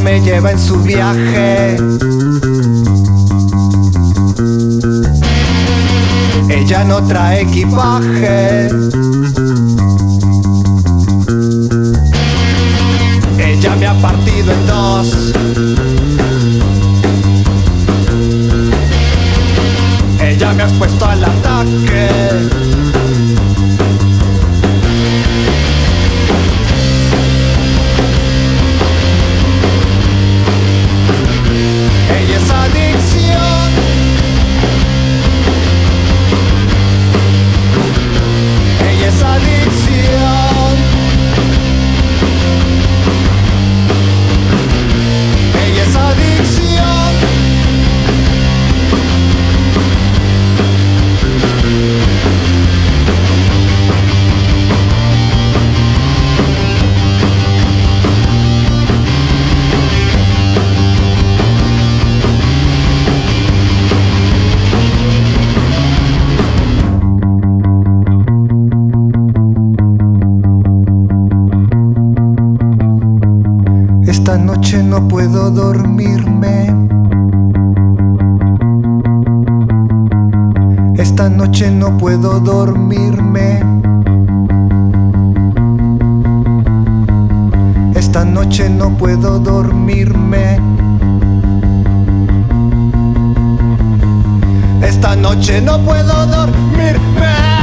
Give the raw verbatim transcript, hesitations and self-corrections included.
me lleva en su viaje. Ella no trae equipaje. Ella me ha partido en dos. Ella me ha expuesto al ataque. Ella es adicción. Ella es adicción. Ella es adicción. Esta noche no puedo dormirme. Esta noche no puedo dormirme. Esta noche no puedo dormirme. Esta noche no puedo dormirme.